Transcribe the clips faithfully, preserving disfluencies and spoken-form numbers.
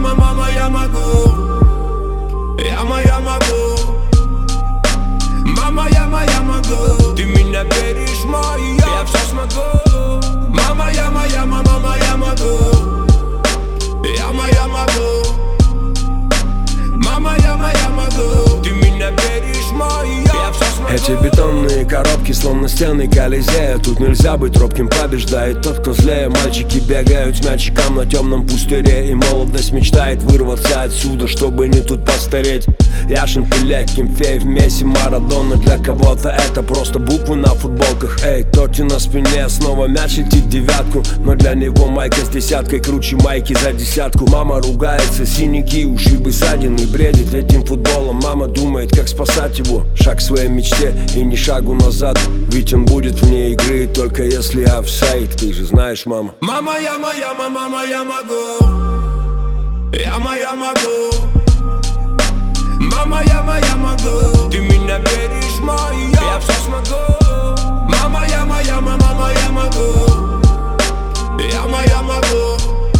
мама, мама, я могу. Я моя могу. Мама, я моя могу. Ты меня веришь, моя, я все смогу. Мама, я моя, мама, моя могу. Я моя могу. Мама, я моя могу. Ты меня веришь, моя, я все смогу. Эти бетонные коробки, словно стены Колизея. Тут нельзя быть робким, побеждает тот, кто злее. Мальчики бегают с мячиком на темном пустыре, и молодость мечтает вырваться отсюда, чтобы не тут постареть. Яшин, Пеле, Кимфеев, Месси, Марадона. Для кого-то это просто буквы на футболках. Эй, Тоти на спине, снова мяч летит в девятку, но для него майка с десяткой круче майки за десятку. Мама ругается, синяки, ушибы, ссадины, бредит этим футболом. Мама думает, как спасать его. Шаг к своей мечте и ни шагу назад, ведь он будет вне игры, только если офсайд. Ты же знаешь, мама. Мама, я моя, мама, моя могу. Я моя могу. Мама, я моя могу. Ты меня веришь, моя, я все смогу. Мама, я моя, мама, моя могу. Я моя могу.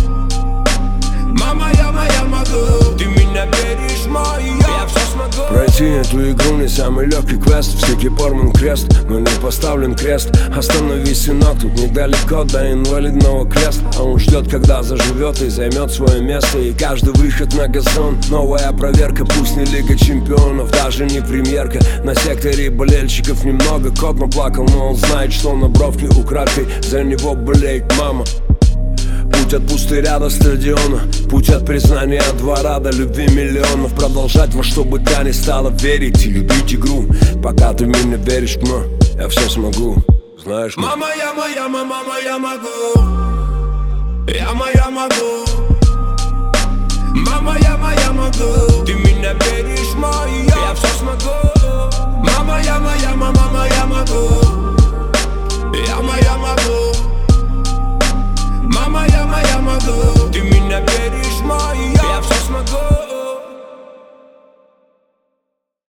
Мама, я моя могу. Ты меня веришь, моя, я все смогу. Пройти эту игру не самый легкий квест. В стике порван крест, но не поставлен крест. Остановись, сынок, тут недалеко до инвалидного кресла. А он ждет, когда заживет и займет свое место. И каждый выход на газон новая проверка. Пусть не Лига Чемпионов, даже не премьерка. На секторе болельщиков немного. Кот наплакал, но он знает, что на бровке украдкой за него болеет мама. Путь от пустыря до стадиона, путь от признания двора до любви миллионов. Продолжать во что бы то ни стало верить и любить игру. Пока ты в меня веришь, но я все смогу. Знаешь, мама, мама, я моя, мама, моя могу. Я моя могу. Мама, я моя могу. Ты меня веришь.